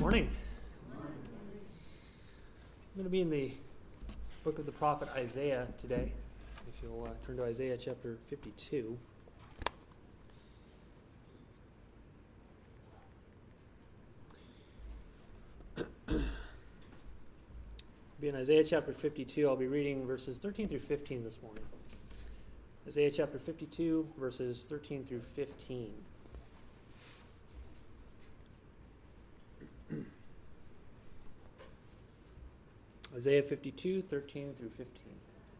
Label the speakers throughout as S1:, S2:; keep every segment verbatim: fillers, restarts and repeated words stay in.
S1: morning. I'm going to be in the book of the prophet Isaiah today. If you'll uh, turn to Isaiah chapter fifty-two. Be in Isaiah chapter fifty-two. I'll be reading verses thirteen through fifteen this morning. Isaiah chapter fifty-two, verses thirteen through fifteen. Isaiah fifty-two, thirteen through fifteen.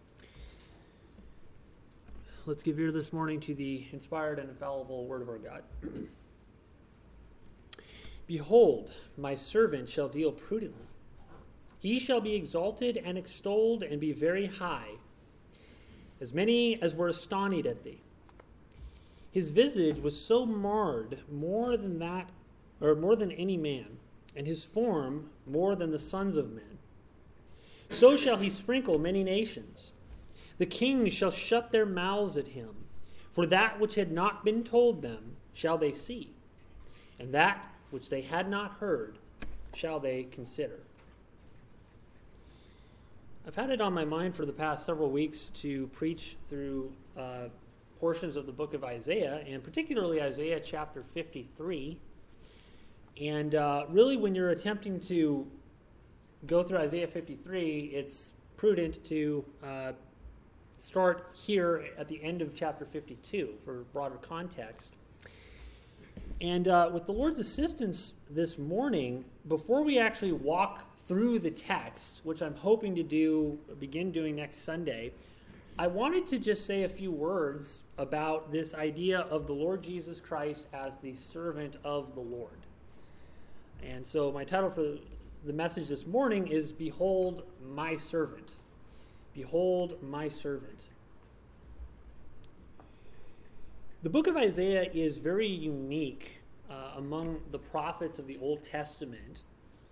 S1: Let's give ear this morning to the inspired and infallible word of our God. Behold, my servant shall deal prudently. He shall be exalted and extolled and be very high, as many as were astonished at thee. His visage was so marred more than that, or more than any man, and his form more than the sons of men. So shall he sprinkle many nations. The kings shall shut their mouths at him, for that which had not been told them shall they see, and that which they had not heard shall they consider. I've had it on my mind for the past several weeks to preach through uh, portions of the book of Isaiah, and particularly Isaiah chapter fifty-three. And uh, really, when you're attempting to go through Isaiah fifty-three, it's prudent to uh, start here at the end of chapter fifty-two for broader context. And uh, with the Lord's assistance this morning, before we actually walk through the text, which I'm hoping to do, begin doing next Sunday, I wanted to just say a few words about this idea of the Lord Jesus Christ as the servant of the Lord. And so my title for the message this morning is Behold My Servant. Behold My Servant. The book of Isaiah is very unique uh, among the prophets of the Old Testament,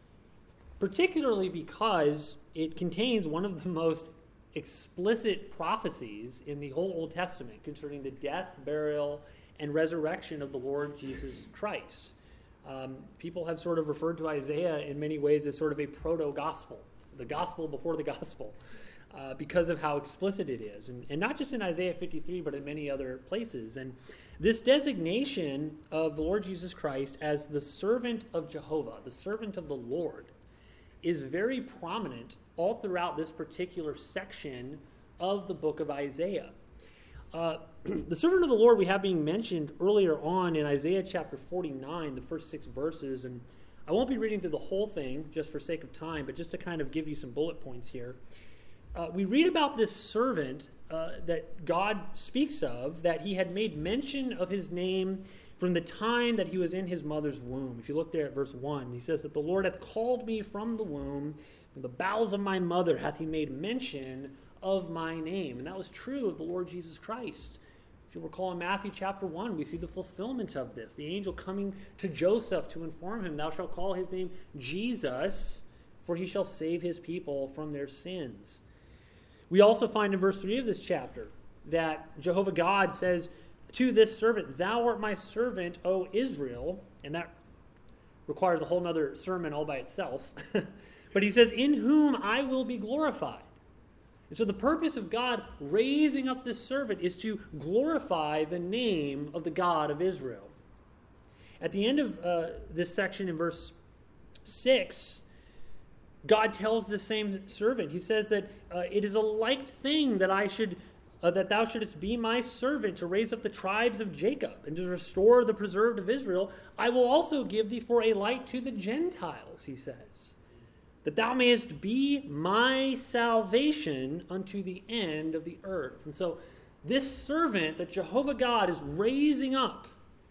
S1: particularly because it contains one of the most explicit prophecies in the whole Old Testament concerning the death, burial, and resurrection of the Lord Jesus Christ. Um, people have sort of referred to Isaiah in many ways as sort of a proto-gospel, the gospel before the gospel, uh, because of how explicit it is. And, and not just in Isaiah fifty-three, but in many other places. And this designation of the Lord Jesus Christ as the servant of Jehovah, the servant of the Lord, is very prominent all throughout this particular section of the book of Isaiah. Uh, the servant of the Lord we have being mentioned earlier on in Isaiah chapter forty-nine, the first six verses, and I won't be reading through the whole thing just for sake of time, but just to kind of give you some bullet points here. Uh, we read about this servant uh, that God speaks of, that he had made mention of his name from the time that he was in his mother's womb. If you look there at verse one, he says that the Lord hath called me from the womb, from the bowels of my mother hath he made mention of my name. And that was true of the Lord Jesus Christ. If you recall in Matthew chapter one, we see the fulfillment of this. The angel coming to Joseph to inform him, thou shalt call his name Jesus, for he shall save his people from their sins. We also find in verse three of this chapter that Jehovah God says to this servant, thou art my servant, O Israel. And that requires a whole other sermon all by itself. But he says, in whom I will be glorified. And so the purpose of God raising up this servant is to glorify the name of the God of Israel. At the end of uh, this section in verse six, God tells the same servant, he says that uh, it is a like thing that I should, uh, that thou shouldest be my servant to raise up the tribes of Jacob and to restore the preserved of Israel. I will also give thee for a light to the Gentiles, he says, that thou mayest be my salvation unto the end of the earth. And so this servant that Jehovah God is raising up,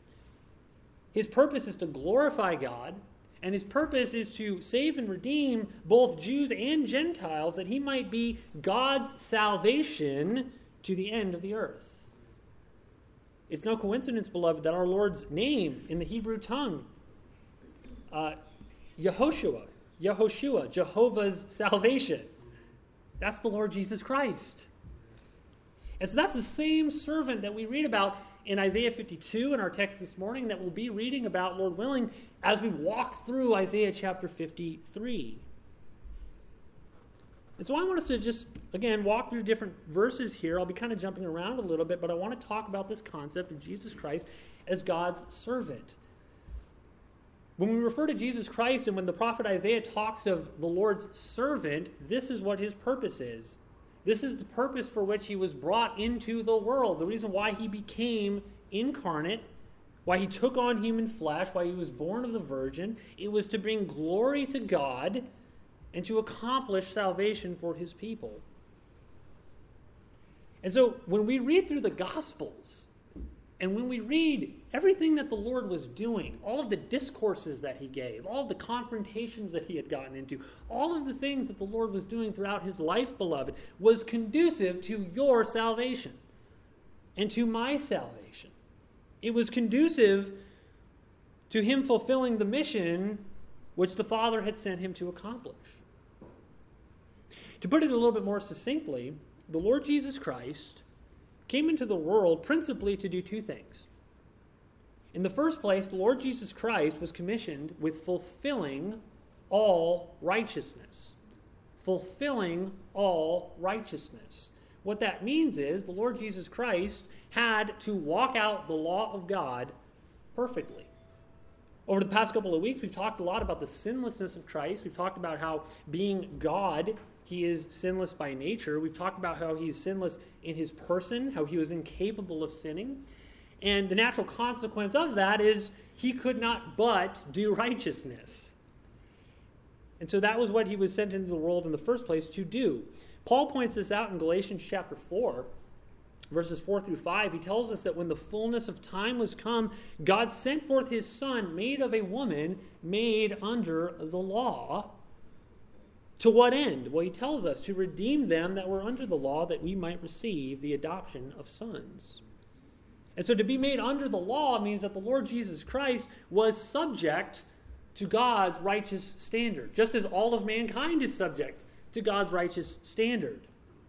S1: his purpose is to glorify God, and his purpose is to save and redeem both Jews and Gentiles, that he might be God's salvation to the end of the earth. It's no coincidence, beloved, that our Lord's name in the Hebrew tongue, uh, Yehoshua, Yehoshua, Jehovah's salvation. That's the Lord Jesus Christ. And so that's the same servant that we read about in Isaiah fifty-two in our text this morning that we'll be reading about, Lord willing, as we walk through Isaiah chapter fifty-three. And so I want us to just, again, walk through different verses here. I'll be kind of jumping around a little bit, but I want to talk about this concept of Jesus Christ as God's servant. When we refer to Jesus Christ and when the prophet Isaiah talks of the Lord's servant, this is what his purpose is. This is the purpose for which he was brought into the world, the reason why he became incarnate, why he took on human flesh, why he was born of the Virgin. It was to bring glory to God and to accomplish salvation for his people. And so when we read through the Gospels, and when we read everything that the Lord was doing, all of the discourses that he gave, all of the confrontations that he had gotten into, all of the things that the Lord was doing throughout his life, beloved, was conducive to your salvation and to my salvation. It was conducive to him fulfilling the mission which the Father had sent him to accomplish. To put it a little bit more succinctly, the Lord Jesus Christ came into the world principally to do two things. In the first place, the Lord Jesus Christ was commissioned with fulfilling all righteousness. Fulfilling all righteousness. What that means is the Lord Jesus Christ had to walk out the law of God perfectly. Over the past couple of weeks, we've talked a lot about the sinlessness of Christ. We've talked about how being God, he is sinless by nature. We've talked about how he's sinless in his person, how he was incapable of sinning. And the natural consequence of that is he could not but do righteousness. And so that was what he was sent into the world in the first place to do. Paul points this out in Galatians chapter four, verses four through five. He tells us that when the fullness of time was come, God sent forth his Son, made of a woman, made under the law. To what end? Well, he tells us to redeem them that were under the law, that we might receive the adoption of sons. And so to be made under the law means that the Lord Jesus Christ was subject to God's righteous standard, just as all of mankind is subject to God's righteous standard.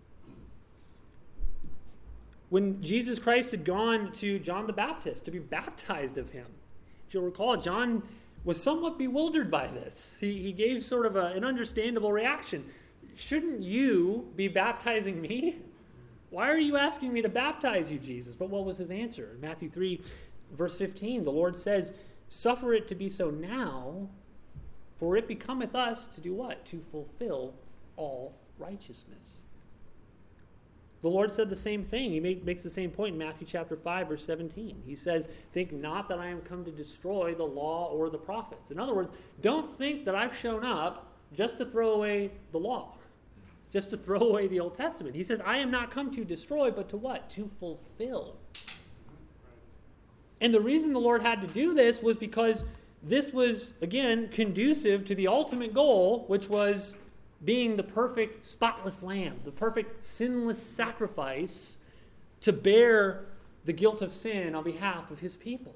S1: When Jesus Christ had gone to John the Baptist to be baptized of him, if you'll recall, John was somewhat bewildered by this. He, he gave sort of a, an understandable reaction. Shouldn't you be baptizing me? Why are you asking me to baptize you, Jesus? But what was his answer? In Matthew three, verse fifteen, the Lord says, suffer it to be so now, for it becometh us to do what? To fulfill all righteousness. The Lord said the same thing. He make, makes the same point in Matthew chapter five, verse seventeen. He says, think not that I am come to destroy the law or the prophets. In other words, don't think that I've shown up just to throw away the law, just to throw away the Old Testament. He says, I am not come to destroy, but to what? To fulfill. And the reason the Lord had to do this was because this was, again, conducive to the ultimate goal, which was being the perfect, spotless lamb, the perfect, sinless sacrifice to bear the guilt of sin on behalf of his people.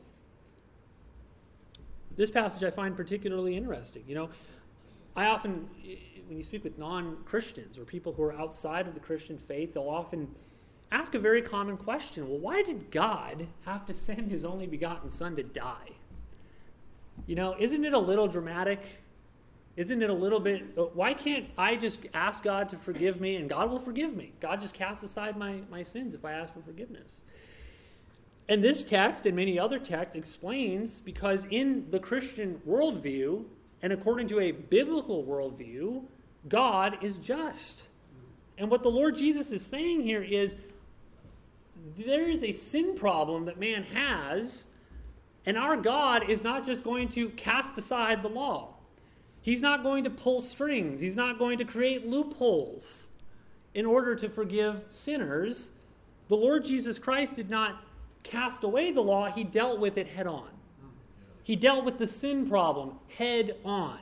S1: This passage I find particularly interesting. You know, I often, when you speak with non-Christians or people who are outside of the Christian faith, they'll often ask a very common question. Well, why did God have to send his only begotten Son to die? You know, isn't it a little dramatic? Isn't it a little bit, why can't I just ask God to forgive me and God will forgive me? God just casts aside my, my sins if I ask for forgiveness. And this text and many other texts explains because in the Christian worldview and according to a biblical worldview, God is just. And what the Lord Jesus is saying here is there is a sin problem that man has, and our God is not just going to cast aside the law. He's not going to pull strings. He's not going to create loopholes in order to forgive sinners. The Lord Jesus Christ did not cast away the law. He dealt with it head on. He dealt with the sin problem head on.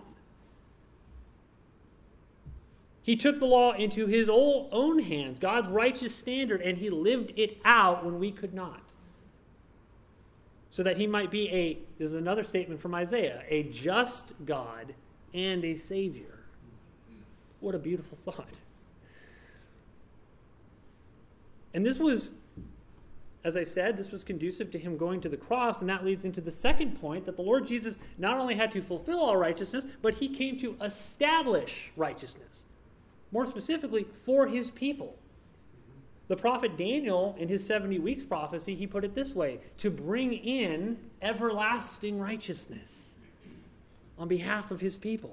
S1: He took the law into his own hands, God's righteous standard, and he lived it out when we could not. So that he might be a, this is another statement from Isaiah, a just God and a Savior. What a beautiful thought. And this was as I said, this was conducive to him going to the cross, and that leads into the second point, that the Lord Jesus not only had to fulfill all righteousness, but he came to establish righteousness. More specifically, for his people. The prophet Daniel, in his seventy weeks prophecy, he put it this way: to bring in everlasting righteousness on behalf of his people.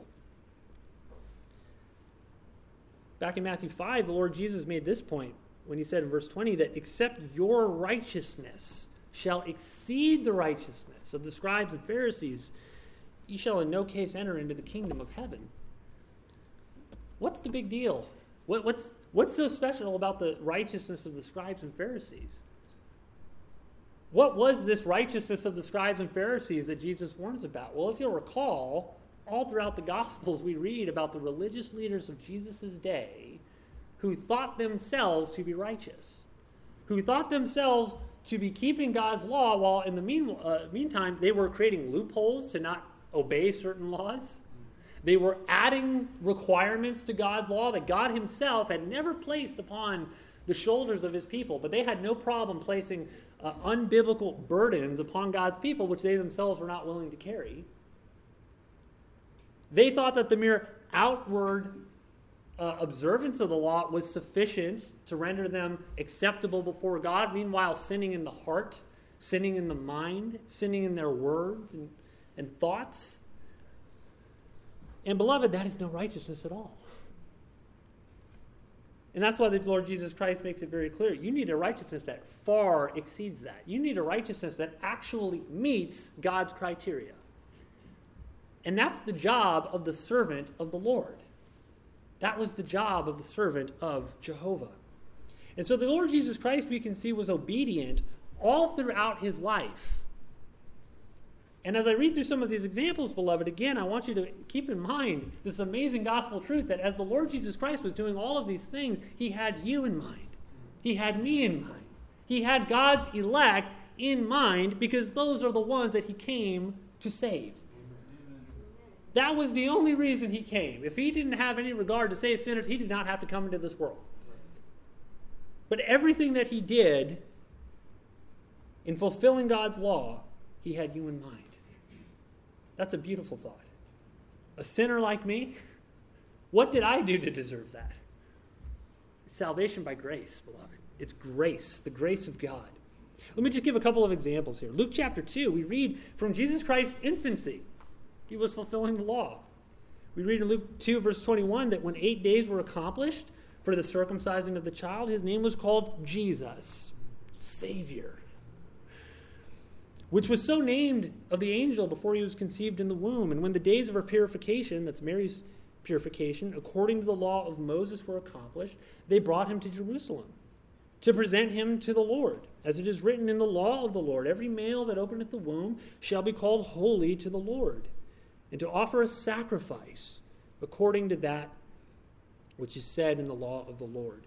S1: Back in Matthew five, the Lord Jesus made this point when he said in verse twenty that except your righteousness shall exceed the righteousness of the scribes and Pharisees, you shall in no case enter into the kingdom of heaven. What's the big deal? What, what's, what's so special about the righteousness of the scribes and Pharisees? What was this righteousness of the scribes and Pharisees that Jesus warns about? Well, if you'll recall, all throughout the Gospels we read about the religious leaders of Jesus' day who thought themselves to be righteous, who thought themselves to be keeping God's law, while in the mean, uh, meantime they were creating loopholes to not obey certain laws. They were adding requirements to God's law that God himself had never placed upon the shoulders of his people, but they had no problem placing uh, unbiblical burdens upon God's people, which they themselves were not willing to carry. They thought that the mere outward uh, observance of the law was sufficient to render them acceptable before God, meanwhile sinning in the heart, sinning in the mind, sinning in their words and, and thoughts. And beloved, that is no righteousness at all. And that's why the Lord Jesus Christ makes it very clear. You need a righteousness that far exceeds that. You need a righteousness that actually meets God's criteria. And that's the job of the servant of the Lord. That was the job of the servant of Jehovah. And so the Lord Jesus Christ, we can see, was obedient all throughout his life. And as I read through some of these examples, beloved, again, I want you to keep in mind this amazing gospel truth that as the Lord Jesus Christ was doing all of these things, he had you in mind. He had me in mind. He had God's elect in mind, because those are the ones that he came to save. That was the only reason he came. If he didn't have any regard to save sinners, he did not have to come into this world. But everything that he did in fulfilling God's law, he had you in mind. That's a beautiful thought. A sinner like me, what did I do to deserve that? It's salvation by grace, beloved. It's grace, the grace of God. Let me just give a couple of examples here. Luke chapter two, we read from Jesus Christ's infancy, he was fulfilling the law. We read in Luke two, verse twenty-one, that when eight days were accomplished for the circumcising of the child, his name was called Jesus, Savior, which was so named of the angel before he was conceived in the womb. And when the days of her purification, that's Mary's purification, according to the law of Moses were accomplished, they brought him to Jerusalem to present him to the Lord. As it is written in the law of the Lord, every male that openeth the womb shall be called holy to the Lord, and to offer a sacrifice according to that which is said in the law of the Lord.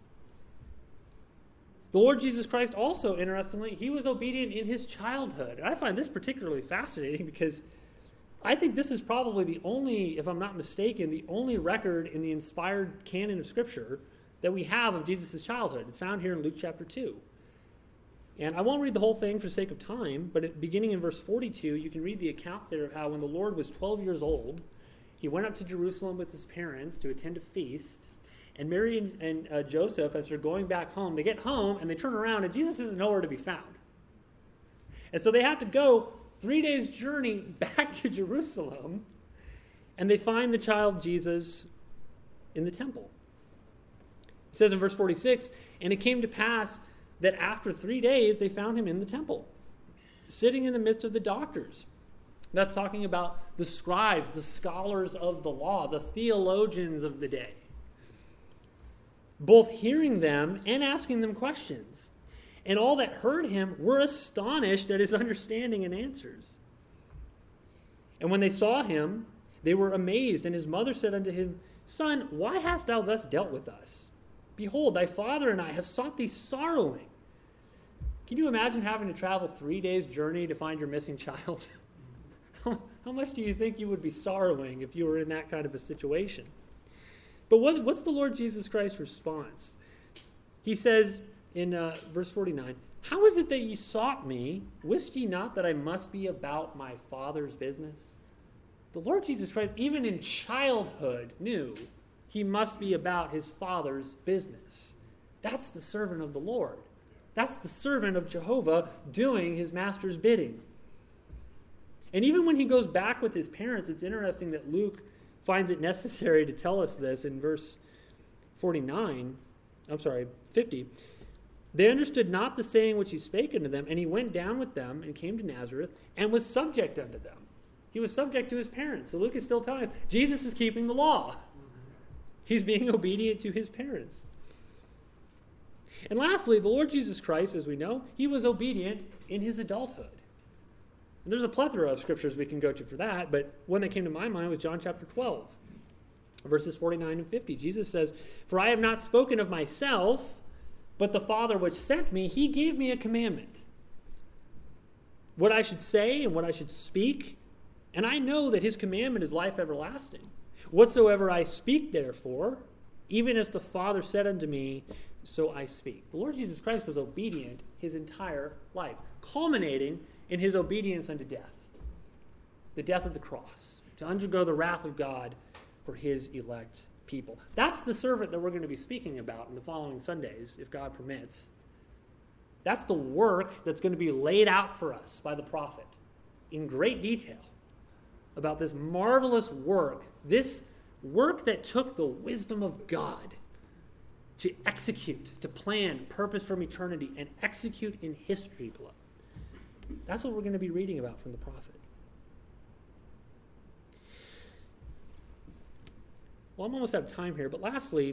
S1: The Lord Jesus Christ also, interestingly, he was obedient in his childhood. And I find this particularly fascinating because I think this is probably the only, if I'm not mistaken, the only record in the inspired canon of Scripture that we have of Jesus' childhood. It's found here in Luke chapter two. And I won't read the whole thing for the sake of time, but at, beginning in verse forty-two, you can read the account there of how when the Lord was twelve years old, he went up to Jerusalem with his parents to attend a feast. And Mary and, and uh, Joseph, as they're going back home, they get home and they turn around and Jesus is nowhere to be found. And so they have to go three days' journey back to Jerusalem, and they find the child Jesus in the temple. It says in verse forty-six, and it came to pass that after three days they found him in the temple, sitting in the midst of the doctors. That's talking about the scribes, the scholars of the law, the theologians of the day, both hearing them and asking them questions. And all that heard him were astonished at his understanding and answers. And when they saw him, they were amazed. And his mother said unto him, Son, why hast thou thus dealt with us? Behold, thy father and I have sought thee sorrowing. Can you imagine having to travel three days' journey to find your missing child? how, how much do you think you would be sorrowing if you were in that kind of a situation? But what, what's the Lord Jesus Christ's response? He says in uh, verse forty-nine, How is it that ye sought me? Wist ye not that I must be about my Father's business? The Lord Jesus Christ, even in childhood, knew he must be about his Father's business. That's the servant of the Lord. That's the servant of Jehovah doing his master's bidding. And even when he goes back with his parents, it's interesting that Luke finds it necessary to tell us this in verse forty-nine. I'm sorry, fifty. They understood not the saying which he spake unto them, and he went down with them and came to Nazareth and was subject unto them. He was subject to his parents. So Luke is still telling us Jesus is keeping the law. He's being obedient to his parents. And lastly, the Lord Jesus Christ, as we know, he was obedient in his adulthood. And there's a plethora of scriptures we can go to for that, but one that came to my mind was John chapter twelve, verses forty-nine and fifty. Jesus says, "For I have not spoken of myself, but the Father which sent me, he gave me a commandment, what I should say and what I should speak. And I know that his commandment is life everlasting. Whatsoever I speak, therefore, even as the Father said unto me, so I speak." The Lord Jesus Christ was obedient his entire life, culminating in his obedience unto death, the death of the cross, to undergo the wrath of God for his elect people. That's the servant that we're going to be speaking about in the following Sundays, if God permits. That's the work that's going to be laid out for us by the prophet in great detail about this marvelous work, this work that took the wisdom of God to execute, to plan, purpose from eternity, and execute in history, beloved. That's what we're going to be reading about from the prophet. Well, I'm almost out of time here, but lastly,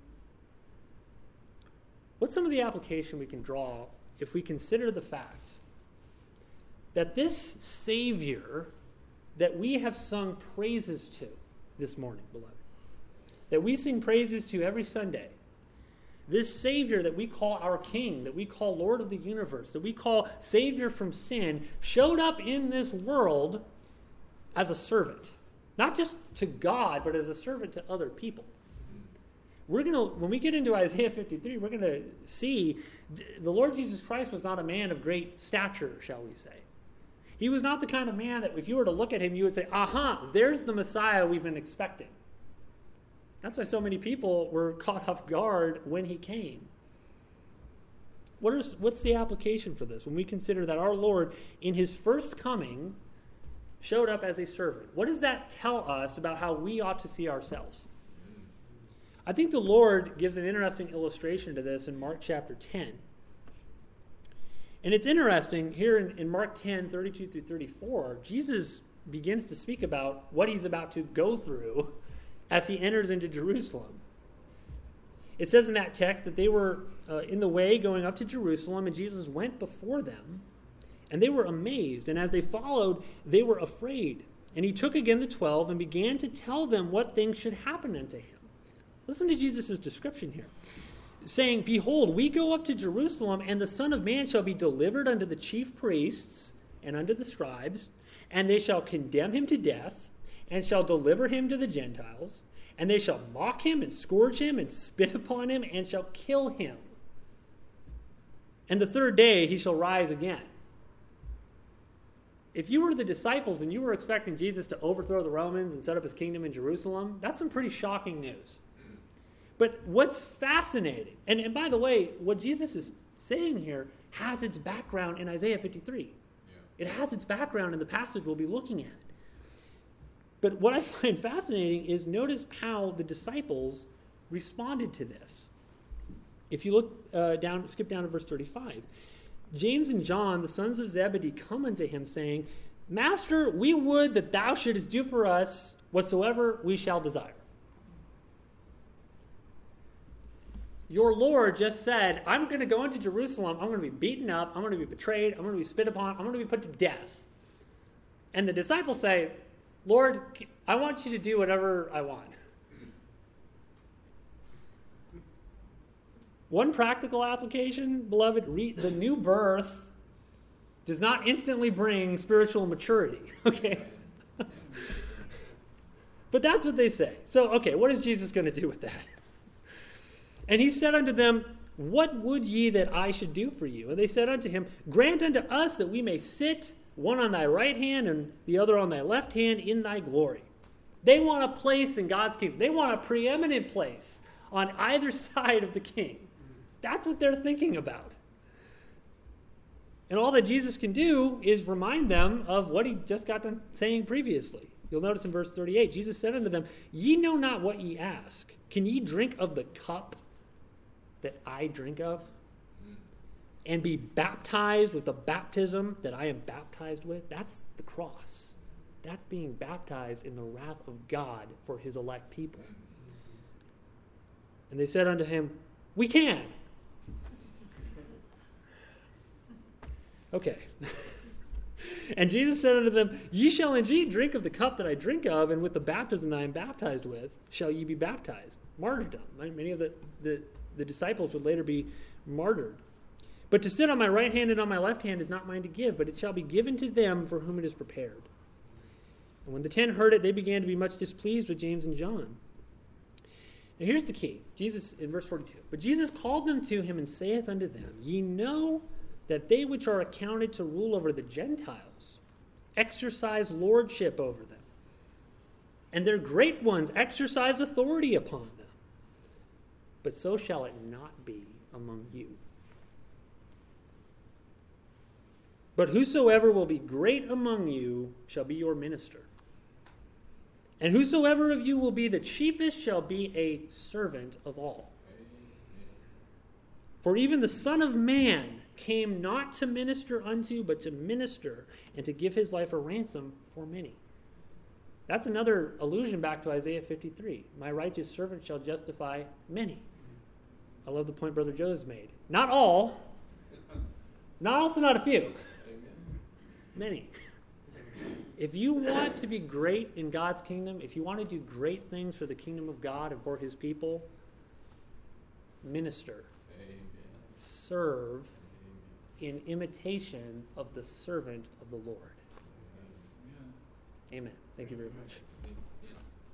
S1: what's some of the application we can draw if we consider the fact that this Savior that we have sung praises to this morning, beloved, that we sing praises to every Sunday, this Savior that we call our King, that we call Lord of the universe, that we call Savior from sin, showed up in this world as a servant. Not just to God, but as a servant to other people. We're going to, when we get into Isaiah fifty-three, we're going to see the Lord Jesus Christ was not a man of great stature, shall we say. He was not the kind of man that if you were to look at him, you would say, aha, there's the Messiah we've been expecting. That's why so many people were caught off guard when he came. What is, what's the application for this when we consider that our Lord, in his first coming, showed up as a servant? What does that tell us about how we ought to see ourselves? I think the Lord gives an interesting illustration to this in Mark chapter ten. And it's interesting, here in, in Mark ten, thirty-two through thirty-four, Jesus begins to speak about what he's about to go through as he enters into Jerusalem. It says in that text that they were uh, in the way going up to Jerusalem, and Jesus went before them, and they were amazed. And as they followed, they were afraid. And he took again the twelve and began to tell them what things should happen unto him. Listen to Jesus' description here, saying, "Behold, we go up to Jerusalem, and the Son of Man shall be delivered unto the chief priests and unto the scribes, and they shall condemn him to death, and shall deliver him to the Gentiles, and they shall mock him and scourge him and spit upon him, and shall kill him. And the third day he shall rise again." If you were the disciples and you were expecting Jesus to overthrow the Romans and set up his kingdom in Jerusalem, that's some pretty shocking news. But what's fascinating, and, and by the way, what Jesus is saying here has its background in Isaiah fifty-three. Yeah. It has its background in the passage we'll be looking at. But what I find fascinating is notice how the disciples responded to this. If you look uh, down, skip down to verse thirty-five. James and John, the sons of Zebedee, come unto him, saying, "Master, we would that thou shouldest do for us whatsoever we shall desire." Your Lord just said, I'm going to go into Jerusalem, I'm going to be beaten up, I'm going to be betrayed, I'm going to be spit upon, I'm going to be put to death. And the disciples say, Lord, I want you to do whatever I want. One practical application, beloved, re- the new birth does not instantly bring spiritual maturity, okay? But that's what they say. So, okay, what is Jesus going to do with that? And he said unto them, what would ye that I should do for you? And they said unto him, grant unto us that we may sit, one on thy right hand and the other on thy left hand, in thy glory. They want a place in God's kingdom. They want a preeminent place on either side of the king. That's what they're thinking about. And all that Jesus can do is remind them of what he just got done saying previously. You'll notice in verse thirty-eight, Jesus said unto them, ye know not what ye ask. Can ye drink of the cup that I drink of? And be baptized with the baptism that I am baptized with? That's the cross. That's being baptized in the wrath of God for his elect people. And they said unto him, we can. Okay. And Jesus said unto them, ye shall indeed drink of the cup that I drink of, and with the baptism that I am baptized with shall ye be baptized. Martyrdom. Many of the, the, the disciples would later be martyred. But to sit on my right hand and on my left hand is not mine to give, but it shall be given to them for whom it is prepared. And when the ten heard it, they began to be much displeased with James and John. Now here's the key. Jesus, in verse forty-two, but Jesus called them to him and saith unto them, ye know that they which are accounted to rule over the Gentiles exercise lordship over them, and their great ones exercise authority upon them. But so shall it not be among you. But whosoever will be great among you shall be your minister. And whosoever of you will be the chiefest shall be a servant of all. For even the Son of Man came not to minister unto, but to minister, and to give his life a ransom for many. That's another allusion back to Isaiah fifty-three. My righteous servant shall justify many. I love the point Brother Joe has made. Not all. Not also not a few. Many. If you want to be great in God's kingdom, if you want to do great things for the kingdom of God and for his people, minister. Amen. Serve in imitation of the servant of the Lord. Amen. Amen. Thank you very much.